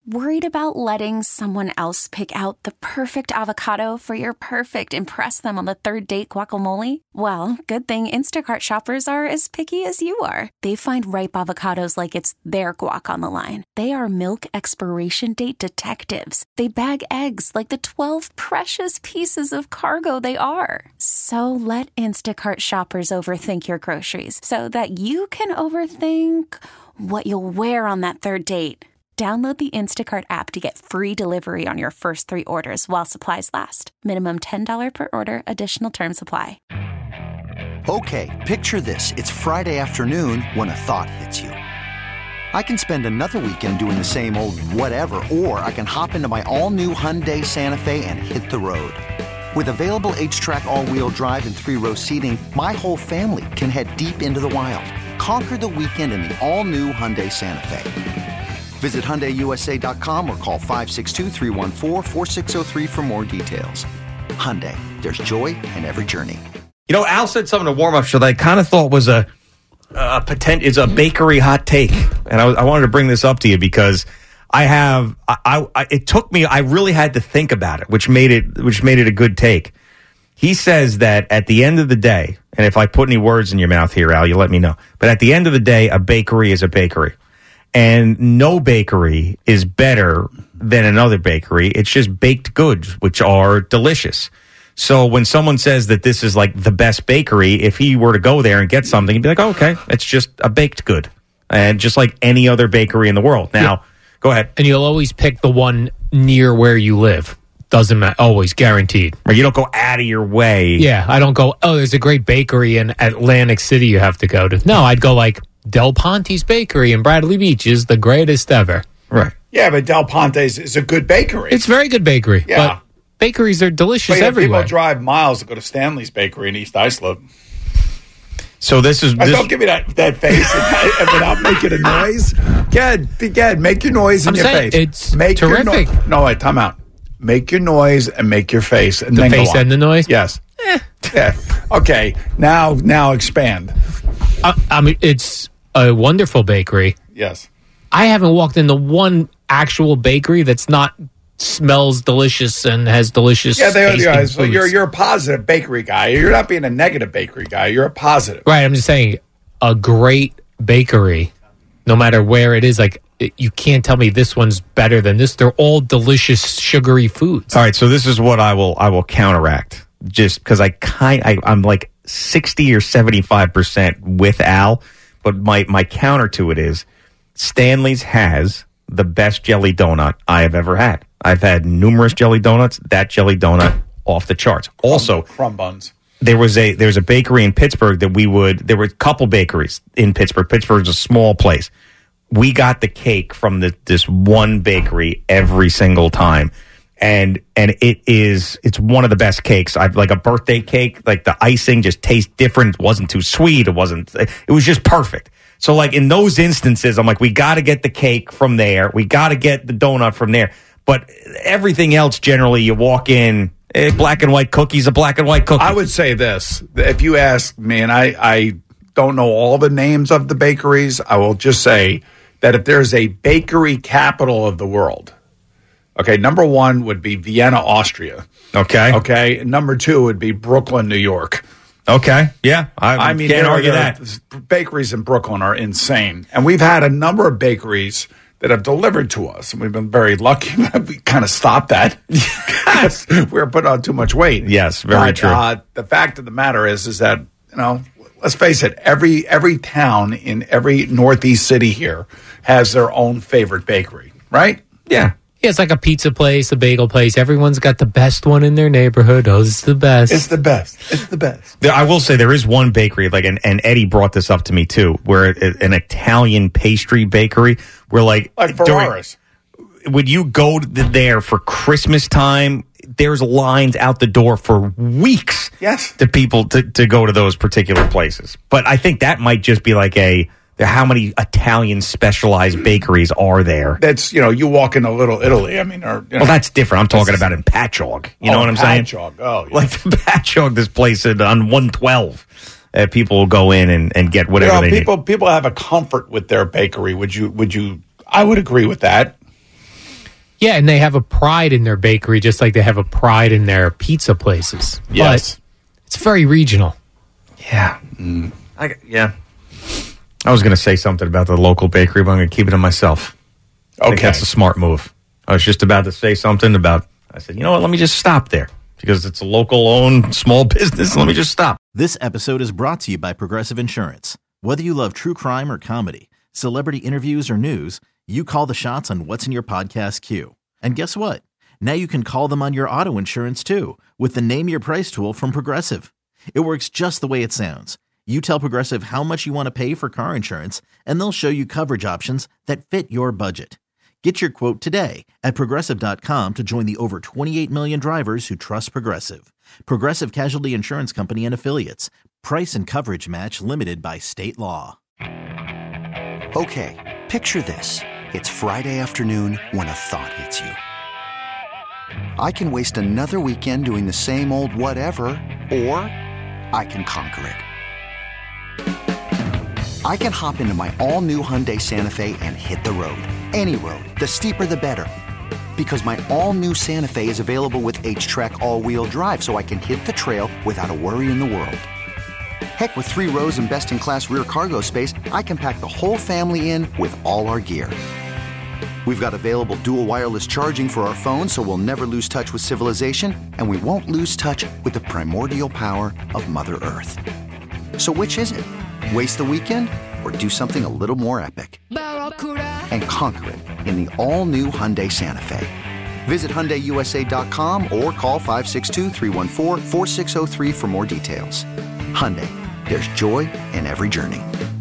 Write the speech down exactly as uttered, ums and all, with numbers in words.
Worried about letting someone else pick out the perfect avocado for your perfect impress them on the third date guacamole? Well, good thing Instacart shoppers are as picky as you are. They find ripe avocados like it's their guac on the line. They are milk expiration date detectives. They bag eggs like the twelve precious pieces of cargo they are. So let Instacart shoppers overthink your groceries so that you can overthink what you'll wear on that third date. Download the Instacart app to get free delivery on your first three orders while supplies last. Minimum ten dollars per order. Additional terms apply. Okay, picture this. It's Friday afternoon when a thought hits you. I can spend another weekend doing the same old whatever, or I can hop into my all-new Hyundai Santa Fe and hit the road. With available H-Track all-wheel drive and three-row seating, my whole family can head deep into the wild. Conquer the weekend in the all-new Hyundai Santa Fe. Visit Hyundai U S A dot com or call five six two, three one four, four six zero three for more details. Hyundai, there's joy in every journey. You know, Al said something to warm up show that I kind of thought was a, a potent, is a bakery hot take. And I, I wanted to bring this up to you because I have, I, I, it took me, I really had to think about it, which made it, which made it a good take. He says that at the end of the day, and if I put any words in your mouth here, Al, you let me know. But at the end of the day, a bakery is a bakery. And no bakery is better than another bakery. It's just baked goods, which are delicious. So when someone says that this is like the best bakery, if he were to go there and get something, he'd be like, oh, okay, it's just a baked good. And just like any other bakery in the world. Now, yeah. Go ahead. And you'll always pick the one near where you live. Doesn't matter. Always guaranteed. Or you don't go out of your way. Yeah, I don't go, oh, there's a great bakery in Atlantic City you have to go to. No, I'd go like, Del Ponte's Bakery in Bradley Beach is the greatest ever. Right. Yeah, but Del Ponte's is a good bakery. It's a very good bakery. Yeah. But bakeries are delicious but yeah, everywhere. People drive miles to go to Stanley's Bakery in East Islip. So this is... This, don't give me that, that face and without making a noise. Good. Good. Make your noise in I'm your saying, face. It's make terrific. Your no-, no, wait, time out. Make your noise and make your face. And the then face go on. and the noise? Yes. Eh. Yeah. Okay. Now, now expand. I, I mean, it's a wonderful bakery. Yes. I haven't walked into one actual bakery that's not smells delicious and has delicious yeah, they are. tasting Yeah, foods. so you're you're a positive bakery guy. You're not being a negative bakery guy. You're a positive. Right. I'm just saying, a great bakery, no matter where it is, like it, you can't tell me this one's better than this. They're all delicious, sugary foods. All right. So this is what I will I will counteract, just because I kind I, I'm like sixty or seventy-five percent with Al. But my, my counter to it is Stanley's has the best jelly donut I have ever had. I've had numerous jelly donuts. That jelly donut off the charts. Also, crumb buns. There was a there's a bakery in Pittsburgh that we would. There were a couple bakeries in Pittsburgh. Pittsburgh's a small place. We got the cake from the, this one bakery every single time. And and it is it's one of the best cakes. I've like a birthday cake, like the icing just tastes different. It wasn't too sweet. It wasn't it was just perfect. So like in those instances, I'm like, we gotta get the cake from there. We gotta get the donut from there. But everything else, generally you walk in, eh, black and white cookies, a black and white cookie. I would say this. If you ask me, and I, I don't know all the names of the bakeries, I will just say that if there's a bakery capital of the world, okay, number one would be Vienna, Austria. Okay. Okay. Number two would be Brooklyn, New York. Okay. Yeah. I, I mean, can't there, argue there, that. Bakeries in Brooklyn are insane. And we've had a number of bakeries that have delivered to us. And we've been very lucky that we kind of stopped that because we were putting on too much weight. Yes, very but, true. Uh, the fact of the matter is, is that, you know, let's face it, every every town in every Northeast city here has their own favorite bakery, right? Yeah. Yeah, it's like a pizza place, a bagel place. Everyone's got the best one in their neighborhood. Oh, it's the best. It's the best. It's the best. There, I will say there is one bakery, like, and, and Eddie brought this up to me too, where it, an Italian pastry bakery, where like, like Ferraris. During, when you go to the, there for Christmas time, there's lines out the door for weeks. Yes, to people to, to go to those particular places. But I think that might just be like a. How many Italian specialized bakeries are there? That's, you know, you walk into Little Italy. I mean, or, you know, well, that's different. I'm talking about in Patchogue. You know oh, what I'm saying? Patchogue. Oh, yeah. Like the Patchogue, this place in, on one twelve. Uh, people will go in and, and get whatever you know, they people, need. People have a comfort with their bakery. Would you? Would you? I would agree with that. Yeah, and they have a pride in their bakery, just like they have a pride in their pizza places. Yes. But it's very regional. Yeah. Mm. I, yeah. I was going to say something about the local bakery, but I'm going to keep it to myself. I think Okay. that's a smart move. I was just about to say something about, I said, you know what, let me just stop there. Because it's a local-owned small business, let me just stop. This episode is brought to you by Progressive Insurance. Whether you love true crime or comedy, celebrity interviews or news, you call the shots on what's in your podcast queue. And guess what? Now you can call them on your auto insurance too with the Name Your Price tool from Progressive. It works just the way it sounds. You tell Progressive how much you want to pay for car insurance, and they'll show you coverage options that fit your budget. Get your quote today at Progressive dot com to join the over twenty-eight million drivers who trust Progressive. Progressive Casualty Insurance Company and Affiliates. Price and coverage match limited by state law. Okay, picture this. It's Friday afternoon when a thought hits you. I can waste another weekend doing the same old whatever, or I can conquer it. I can hop into my all-new Hyundai Santa Fe and hit the road. Any road. The steeper, the better. Because my all-new Santa Fe is available with H-Track all-wheel drive, so I can hit the trail without a worry in the world. Heck, with three rows and best-in-class rear cargo space, I can pack the whole family in with all our gear. We've got available dual wireless charging for our phones, so we'll never lose touch with civilization, and we won't lose touch with the primordial power of Mother Earth. So which is it? Waste the weekend or do something a little more epic? And conquer it in the all-new Hyundai Santa Fe. Visit Hyundai U S A dot com or call five six two, three one four, four six zero three for more details. Hyundai, there's joy in every journey.